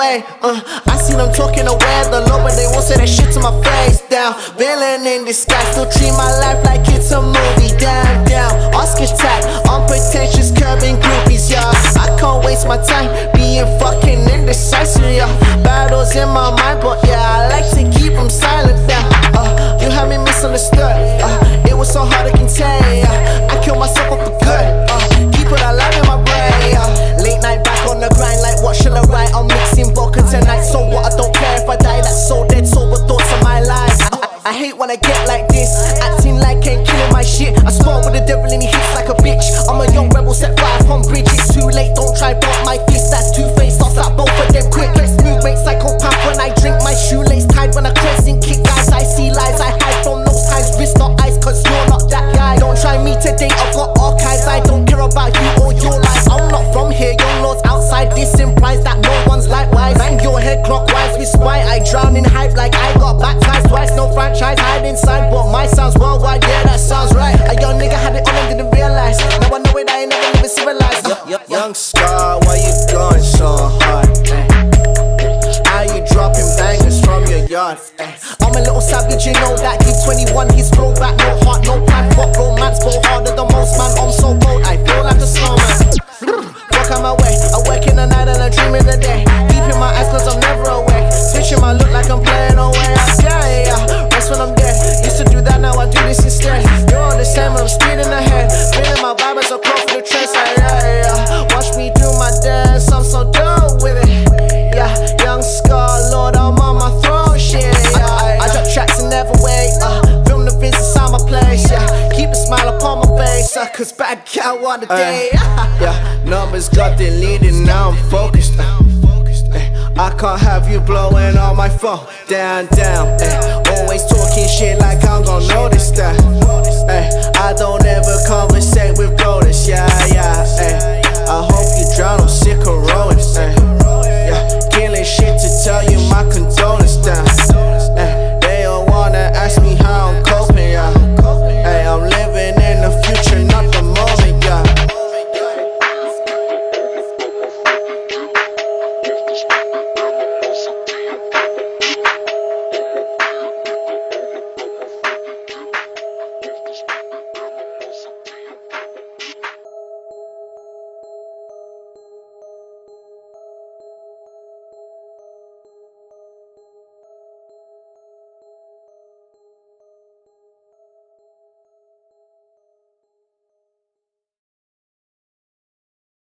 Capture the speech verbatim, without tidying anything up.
Ay, uh, I see them talking away the Lord, but they won't say that shit to my face. Down, villain in disguise, still treat my life like it's a movie. Down, down, Oscar's tag, unpretentious, curving groupies, yeah. I can't waste my time being fucking indecisive, yeah. Battles in my mind, but yeah, I like to keep them silent. Down, uh, you had me misunderstood. Uh, it was so hard to contain. Uh, I killed myself up for good. Uh, keep it alive in my brain. Uh, late night back on the grind, like what shall I write? I'm mixing vodka tonight, so what? I don't care if I die. That's so dead, sober thoughts of my life. I, I hate when I get like this, acting like ain't killing my shit. I spar with the devil and he hits like a bitch. I'm a young rebel, set fire on bridges. Too late, don't try bump my fist. That's two-faced, I'll stop both of them quick. Let's move, mate, psychopath when I drink. My shoelace tied when I crescent kick. Guys, I see lies, I hide from those times. Wrist not ice, cause you're not that guy. Don't try me today, I've got archives. I don't care about you or your life. I'm not from here, young lords outside. This implies that no one's likewise. Bang your head clockwise with spite. I drown in hype like I got baptized twice. No franchise, hide inside, but my sound's worldwide. Yeah, that sounds right. A young nigga had it on and didn't realize. Now I know it, I ain't never living civilized. Y- y- young Scar, why you going so hard? Eh? How you dropping bangers from your yard? Eh? I'm a little savage, you know that. He's twenty-one, he's throwback, no heart, no plan. Fuck romance, go harder than most, man. I'm so cold, I feel like a snowman. Walk out my way, I work in the night and I dream in the day. Deep in my eyes cause I'm never awake. Switching my look like I'm playing away. I say, yeah, rest when I'm dead. Used to do that, now I do this instead. You're the same, I'm speed in the head. Feeling my vibe as I cross the trends. Like, yeah, yeah. Watch me do my dance, I'm so done with it. Yeah, young Scar, Lord, I'm on my throne, shit. Yeah, I, I drop tracks and never wait. Uh, film the Vince inside my place. Yeah, keep a smile upon my face. Uh, cause bad cow on the day. Yeah, numbers got deleted, now I'm focused. Uh, eh, I can't have you blowing on my phone. Down, down. Eh, always talking shit like I'm gon' notice that. Eh, I don't ever conversate with voters. Yeah, yeah. Eh, I hope you